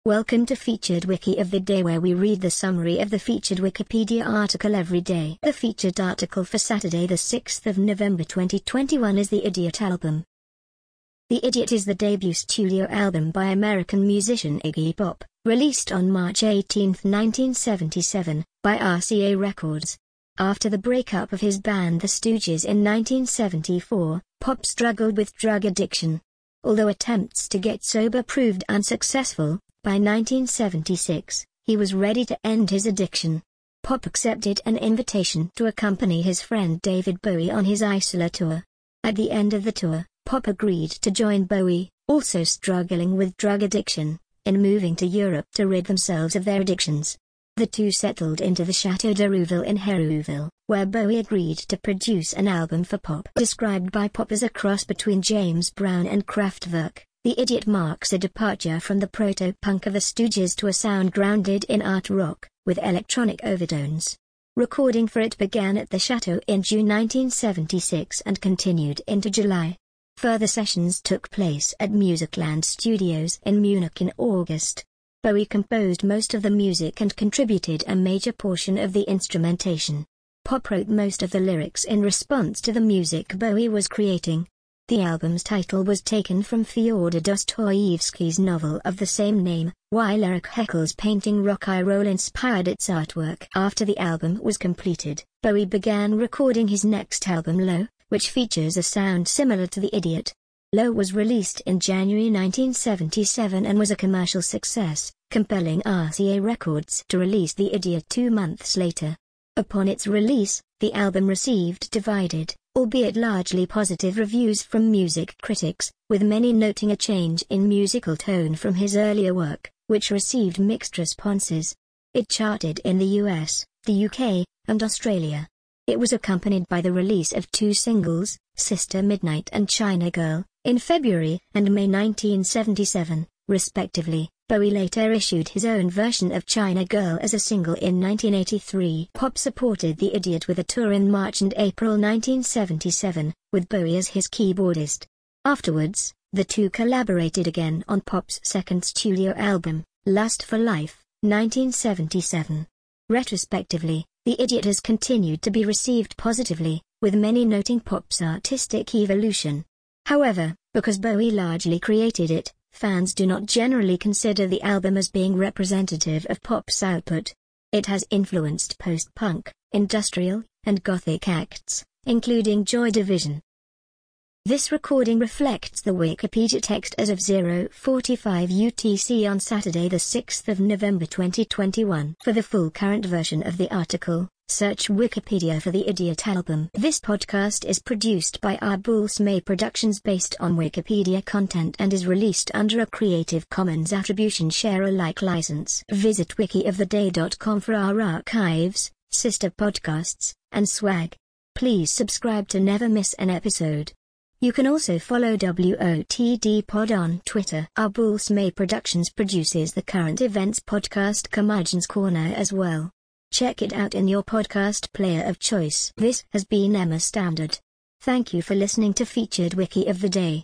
Welcome to Featured Wiki of the Day, where we read the summary of the featured Wikipedia article every day. The featured article for Saturday the 6th of November 2021 is The Idiot album. The Idiot is the debut studio album by American musician Iggy Pop, released on March 18, 1977, by RCA Records. After the breakup of his band The Stooges in 1974, Pop struggled with drug addiction. Although attempts to get sober proved unsuccessful, by 1976, he was ready to end his addiction. Pop accepted an invitation to accompany his friend David Bowie on his Isola tour. At the end of the tour, Pop agreed to join Bowie, also struggling with drug addiction, in moving to Europe to rid themselves of their addictions. The two settled into the Chateau de Rouville in Hérouville, where Bowie agreed to produce an album for Pop. Described by Pop as a cross between James Brown and Kraftwerk, The Idiot marks a departure from the proto-punk of the Stooges to a sound grounded in art rock, with electronic overtones. Recording for it began at the Chateau in June 1976 and continued into July. Further sessions took place at Musicland Studios in Munich in August. Bowie composed most of the music and contributed a major portion of the instrumentation. Pop wrote most of the lyrics in response to the music Bowie was creating. The album's title was taken from Fyodor Dostoevsky's novel of the same name, while Erich Heckel's painting Rock I Roll inspired its artwork. After the album was completed, Bowie began recording his next album Low, which features a sound similar to The Idiot. Low was released in January 1977 and was a commercial success, compelling RCA Records to release The Idiot 2 months later. Upon its release, the album received divided, albeit largely positive reviews from music critics, with many noting a change in musical tone from his earlier work, which received mixed responses. It charted in the US, the UK, and Australia. It was accompanied by the release of 2 singles, Sister Midnight and China Girl, in February and May 1977, respectively. Bowie later issued his own version of China Girl as a single in 1983. Pop supported The Idiot with a tour in March and April 1977, with Bowie as his keyboardist. Afterwards, the two collaborated again on Pop's second studio album, Lust for Life, 1977. Retrospectively, The Idiot has continued to be received positively, with many noting Pop's artistic evolution. However, because Bowie largely created it, fans do not generally consider the album as being representative of Pop's output. It has influenced post-punk, industrial, and gothic acts, including Joy Division. This recording reflects the Wikipedia text as of 0:45 UTC on Saturday the 6th of November 2021. For the full current version of the article, search Wikipedia for The Idiot album. This podcast is produced by Abul Smay Productions based on Wikipedia content and is released under a Creative Commons Attribution Share Alike license. Visit wikioftheday.com for our archives, sister podcasts, and swag. Please subscribe to never miss an episode. You can also follow WOTD Pod on Twitter. Abul Smay Productions produces the current events podcast Curmudgeon's Corner as well. Check it out in your podcast player of choice. This has been Emma Standard. Thank you for listening to Featured Wiki of the Day.